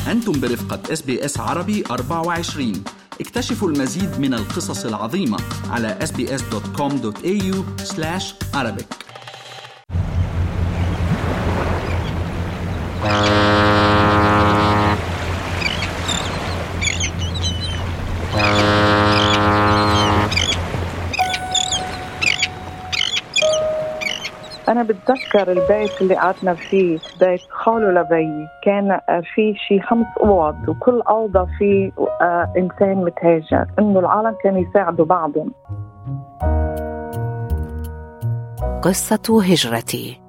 أنتم برفقة SBS عربي 24. اكتشفوا المزيد من القصص العظيمة على sbs.com.au/arabic. أنا بتذكر البيت اللي قعدنا فيه، بيت خالو لبي، كان فيه شي 5 أوض، وكل أوضة فيه إنسان متهاجر، إنه العالم كانوا يساعدوا بعضهم. قصة هجرتي.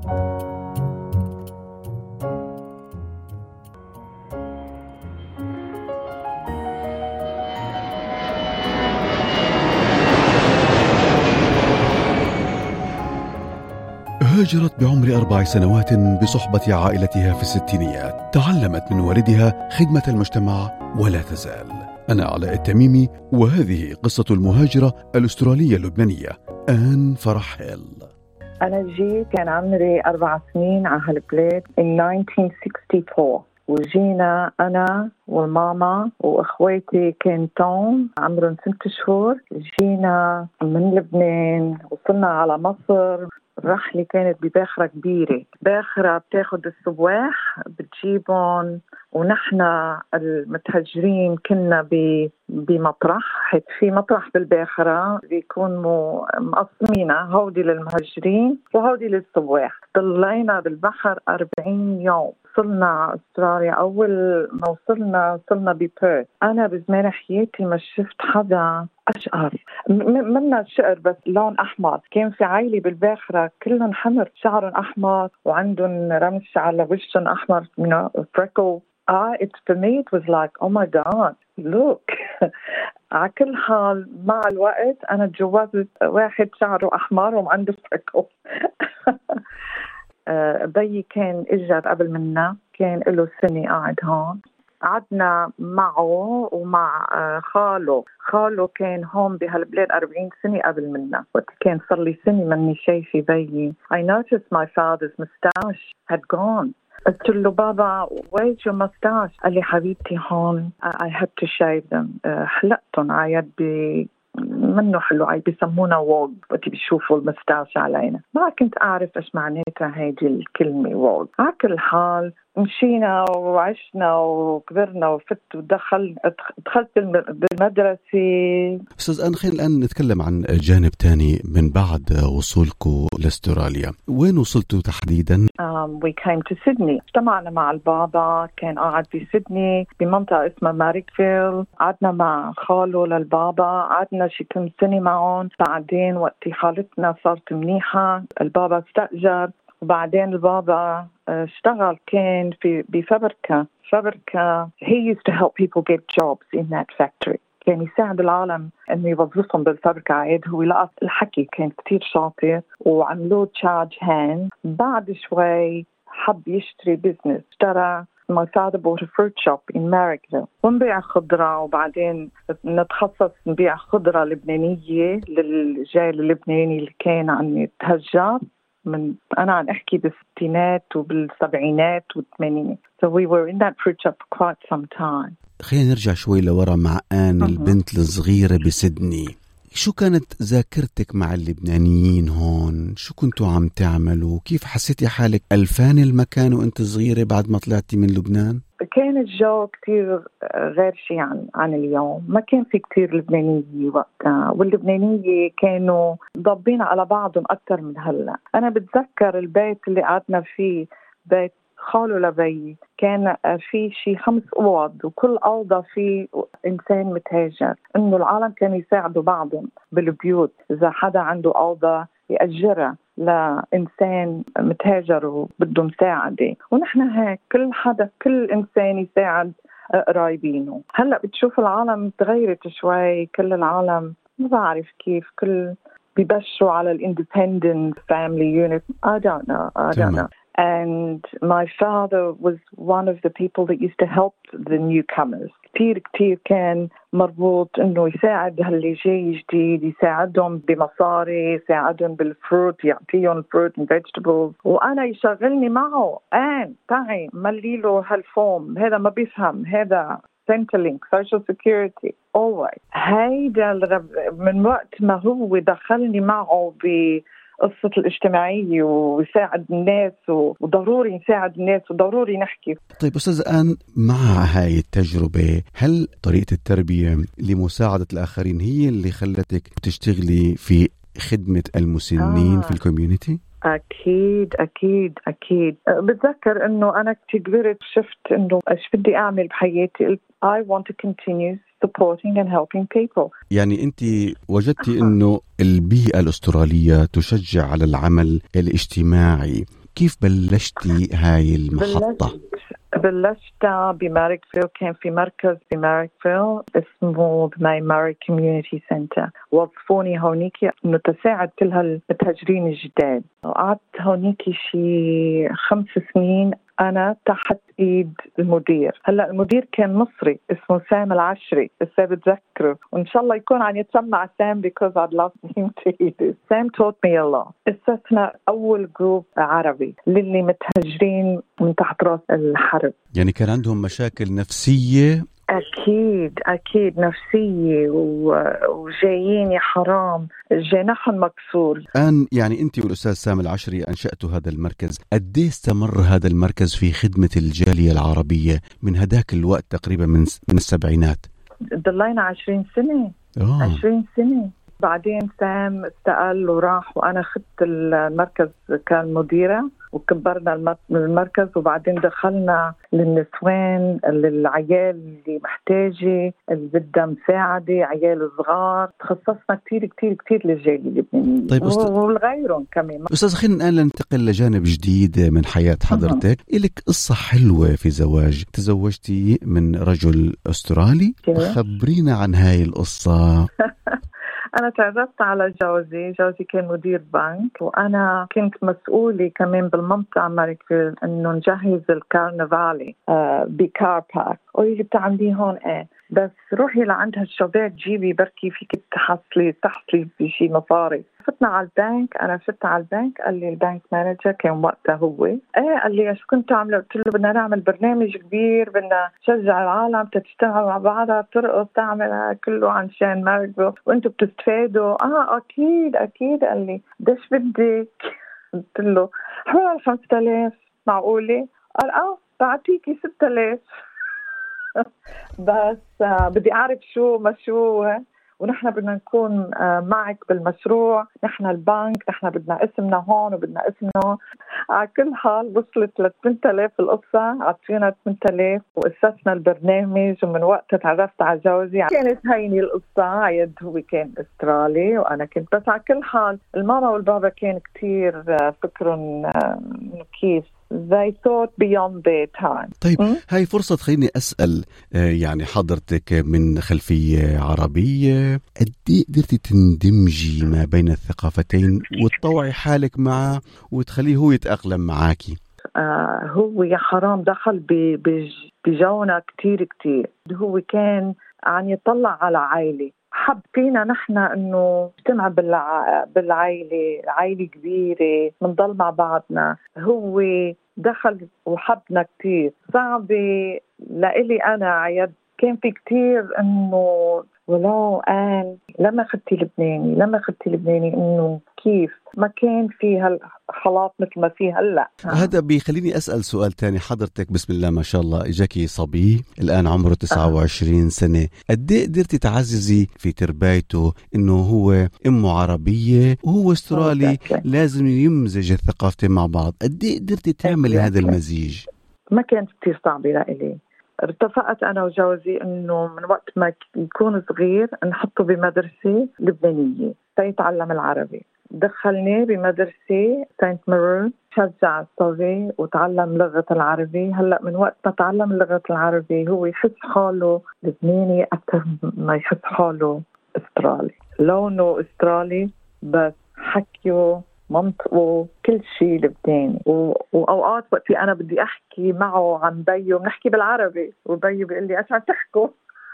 هاجرت بعمر 4 سنوات بصحبة عائلتها في الستينيات. تعلمت من والدها خدمة المجتمع ولا تزال. أنا علاء التميمي، وهذه قصة المهاجرة الأسترالية اللبنانية آن فرح هيل. أنا جيت كان عمري 4 سنين على هالبلاد in 1964، وجينا أنا والماما وإخواتي كان توم عمرهم 6 شهور. جينا من لبنان، وصلنا على مصر. الرحلة كانت بباخرة كبيرة، باخرة بتاخد الصباح بتجيبهم، ونحن المتهجرين كنا بمطرح، في مطرح بالباخرة بيكونوا مقسمينها، هودي للمهجرين وهودي للصباح. طلعنا بالبحر 40 يوم. وصلنا أستراليا. أول ما وصلنا ببيرث. أنا بزمان حياتي ما شفت حدا أشقر منا شقر، بس لون أحمر. كان في عائلة بالباخرة كلهم حمر، شعرهم أحمر وعندهم رمش على وشهم أحمر، freckle. For me it was like, oh my God, look. على كل حال مع الوقت أنا تجوزت واحد شعره أحمر وعنده freckle. بيي كان إجر قبل منا، كان له سنة قاعد هون. قعدنا معه ومع خاله كان هون بهالبلاد 40 سنة قبل منا. وقت كان صار لي سنة مني شايفة بيي. I noticed my father's mustache had gone. قلت له بابا where's your mustache؟ قال لي حبيبتي هون I had to shave them. حلقتهم على يد منه حلو، بيسمونا ووغ. وقت بيشوفوا المستاش علينا ما كنت أعرف إيش معناتها هيدي الكلمة ووغ. على كل حال مشينا وعشنا وكبرنا وفت دخلت بالمدرسة. أستاذ آن، خلينا الآن نتكلم عن جانب تاني من بعد وصولكم لاستراليا. وين وصلتوا تحديدا؟ We came to Sydney. اجتمعنا مع البابا، كان قاعد في سيدني بمنطقة اسمها ماريكفيل. قعدنا مع خاله للبابا، قعدنا شي كم سنة معهم. بعدين وقت حالتنا صارت منيحة البابا استأجر، وبعدين البابا اشتغل كان بفبركة. he used to help people get jobs in that factory. كان يساعد العالم انه يوظفهم بالفبركة. عاد هو لقى الحكي، كان كتير شاطر، وعملوه تشارج هاند. بعد شوي حب يشتري بيزنس. اشترى My father bought a fruit shop in Marrickville ونبيع خضرة، وبعدين نتخصص نبيع خضرة لبنانية للجيل اللبناني اللي كان عم يتهجر. أنا عم أحكي بالستينات وبالسبعينات والثمانينات. So we were in that fruit shop for quite some time. خلينا نرجع شوي لورا مع آن البنت الصغيرة بسيدني. شو كانت ذاكرتك مع اللبنانيين هون؟ شو كنتوا عم تعملوا؟ كيف حسيتي حالك ألفان المكان وانت صغيرة بعد ما طلعتي من لبنان؟ كان الجو كتير غير شيء عن اليوم. ما كان في كتير لبنانية وقتها، واللبنانية كانوا ضابين على بعضهم أكتر من هلأ. أنا بتذكر البيت اللي قعدنا فيه، بيت خالو لبي، كان في شي 5 أوض، وكل أوضة في إنسان متهاجر، إنه العالم كانوا يساعدوا بعضهم بالبيوت. إذا حدا عنده أوضة يأجرها لإنسان متهاجر وبده مساعدة، ونحن هيك كل إنسان يساعد قرايبينه. هلأ بتشوف العالم تغيرت شوي، كل العالم ما بعرف كيف، كل بيبشروا على الاندبندنت فاميلي يونت. I don't know. And my father was one of the people that used to help the newcomers. كتير كان مربوط إنه يساعد هاللي جاي جديد، يساعدهم بمصاري، يساعدهم بالفروت، يعطيهم fruit and vegetables. وأنا يشغلني معه تعي مليله هالفوم، هذا ما بيفهم، هذا Centrelink, Social Security, always. هيدا من وقت ما هو دخلني معه بقصة الاجتماعية ويساعد الناس وضروري نساعد الناس وضروري نحكي. طيب أستاذ آن، مع هاي التجربة هل طريقة التربية لمساعدة الآخرين هي اللي خلتك تشتغلي في خدمة المسنين في الكوميونيتي؟ أكيد بتذكر إنه أنا كبرت شفت إنه إيش بدي أعمل بحياتي. قلت I want to continue supporting and helping people. يعني أنت وجدتي إنه البيئة الأسترالية تشجع على العمل الاجتماعي. كيف بلشتي هاي المحطة؟ بلشت بماركفيل. كان في مركز بماركفيل اسمه ماي ماري كوميونيتي سنتر. وظفوني هونيك إنه تساعد كل هالمتهجرين الجداد. وقعدت هونيك شي 5 سنين أنا تحت إيد المدير. هلأ المدير كان مصري اسمه سام العشري، لسه بتذكره، وإن شاء الله يكون عم يتسمع سام because I'd love him to hear this. Sam taught me a lot. أسسنا أول جروب عربي للي متهجرين من تحت رأس الحرب. يعني كان عندهم مشاكل نفسية؟ أكيد نفسية وجايين يا حرام جناحهم مكسور. الآن يعني أنت والأستاذ سام العشري أنشأتوا هذا المركز. قد إيه استمر هذا المركز في خدمة الجالية العربية من هداك الوقت تقريبا من السبعينات؟ ضلينا 20 سنة. 20 سنة. بعدين سام استقال وراح وأنا خدت المركز كان مديرة وكبرنا المركز. وبعدين دخلنا للنسوان، للعيال اللي محتاجة اللي بدها مساعدة، عيال صغار. تخصصنا كتير للجالية اللبنانية. طيب والغيرهم كمان. أستاذ خلينا الآن ننتقل لجانب جديد من حياة حضرتك. إلك قصة حلوة في زواج، تزوجتي من رجل أسترالي. خبرينا عن هاي القصة. أنا تعرفت على جوزي كان مدير بنك، وأنا كنت مسؤولة كمان بالمنطقة ماركفيل إنه نجهز الكارنفالي بكار بارك. قولي بتعملي هون بس روحي لعند هالشباب جيبي بركي فيك تحصلي بشي مصاري. فتنا على البنك، أنا فت على البنك، قال لي البنك مانجر كان وقتها هو قال لي ايش كنت عامله؟ قلت له بدنا نعمل برنامج كبير، بدنا نشجع العالم تشتغل مع بعضها، ترقص، تعمل كله عن شان ماركفيل وانتم بتستفادوا. اكيد. قال لي دش بدك؟ قلت له حوالي 5000. معقوله؟ قال بعطيكي 6000 بس بدي أعرف شو ونحن بدنا نكون معك بالمشروع، نحن البنك، نحن بدنا اسمنا هون وبدنا اسمنا هون. على كل حال وصلت ل 8000 القصة، عطينا 8000 وأسسنا البرنامج. ومن وقتها تعرفت على جوزي. كانت هيني القصة. عيد هو كان أسترالي وأنا كنت. بس على كل حال الماما والبابا كان كتير فكرهم كيف they thought beyond their time. طيب هاي فرصة خليني أسأل يعني حضرتك من خلفية عربية، قد ايه قدرتي تندمجي ما بين الثقافتين وتطوعي حالك معه وتخليه هو يتأقلم معاكي؟ هو يا حرام دخل بجونا كتير. هو كان عم يطلع على عائلة، حب فينا نحن انه نجتمع بالعائلة، عائلة كبيرة منضل مع بعضنا. هو دخل وحبنا كتير. صعبة لإلي أنا عيد كان في كتير انه ولو لما خدتي لبناني انه كيف ما كان في هالخلاط مثل ما في هلا. هذا بيخليني أسأل سؤال تاني. حضرتك بسم الله ما شاء الله اجاكي صبي الآن عمره 29 سنة، قد ايه قدرتي تعززي في تربيته انه هو امه عربية وهو استرالي لازم يمزج الثقافتين مع بعض؟ قد ايه قدرتي تعملي هذا المزيج؟ ما كانت كتير صعبة لإلي. اتفقت أنا وجوزي إنه من وقت ما يكون صغير نحطه بمدرسة لبنانية فيتعلم العربي. دخلناه بمدرسة سانت مارون، شجع الصبي وتعلم لغة العربي. هلأ من وقت ما تعلم لغة العربي هو يحس حاله لبناني أكثر ما يحس حاله استرالي. لونه استرالي بس حكيه منطقه كل شيء لبناني. وأوقات وقتي أنا بدي أحكي معه عن بيو بنحكي بالعربي، وبيو بيقول لي إيش عم تحكوا؟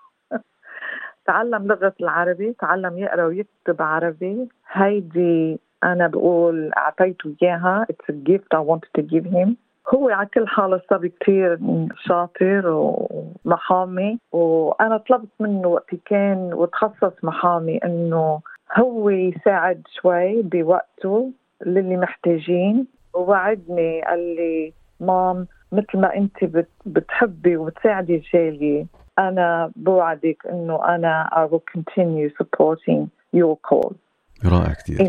تعلم لغة العربي، تعلم يقرأ ويكتب عربي. هيدي أنا بقول أعطيته إياها. It's a gift I wanted to give him. هو على كل حال صبي كتير شاطر ومحامي، وأنا طلبت منه وقت كان وتخصص محامي إنه هو يساعد شوي بوقته للي محتاجين. ووعدني قال لي مام مثل ما أنت بتحبي وبتساعدي الجالية، أنا بوعدك إنه أنا I will continue supporting your cause. رائع كتير.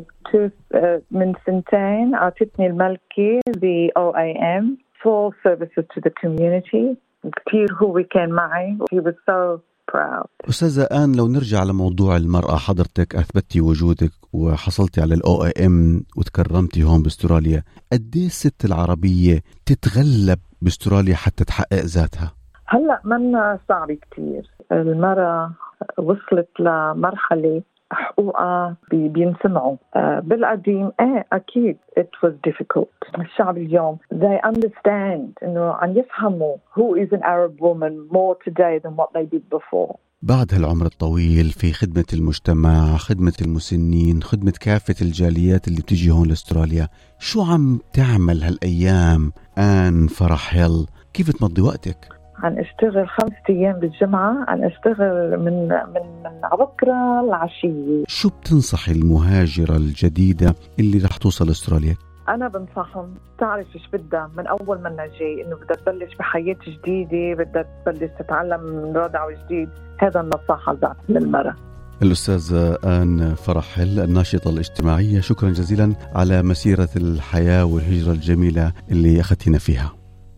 من سنتين أعطتني الملكة the OAM full services to the community. كتير هو كان معي. He was so proud. أستاذة آن، لو نرجع لموضوع المرأة، حضرتك أثبتي وجودك وحصلتي على الOAM وتكرمتي هون باستراليا. قديه الست العربية تتغلب باستراليا حتى تحقق ذاتها؟ هلأ من صعب كتير. المرأة وصلت لمرحلة حقوقها بينسمعوا. بالقديم أكيد it was difficult. الشعب اليوم they understand إنه عم يفهموا who is an Arab woman more today than what they did before. بعد هالعمر الطويل في خدمة المجتمع، خدمة المسنين، خدمة كافة الجاليات اللي بتيجي هون لاستراليا، شو عم تعمل هالأيام آن فرحيل؟ كيف تمضي وقتك؟ عن اشتغل 5 أيام بالجمعة، عن اشتغل من بكرة العشية. شو بتنصحي المهاجرة الجديدة اللي رح توصل استراليا؟ أنا بنصحهم تعرف إيش بدها من أول ما جاي، إنه بدها تبلش بحياة جديدة، بدها تبلش تتعلم من رادع وجديد. هذا النصيحة اللي بعطيها للمرأة. الأستاذة آن فرحيل الناشطة الاجتماعية، شكرا جزيلا على مسيرة الحياة والهجرة الجميلة اللي أخذتنا فيها.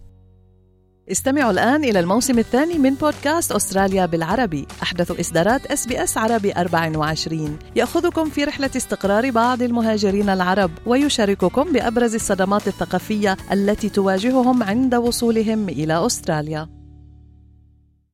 استمعوا الآن إلى الموسم الثاني من بودكاست أستراليا بالعربي، أحدث إصدارات SBS عربي 24، يأخذكم في رحلة استقرار بعض المهاجرين العرب ويشارككم بأبرز الصدمات الثقافية التي تواجههم عند وصولهم إلى أستراليا.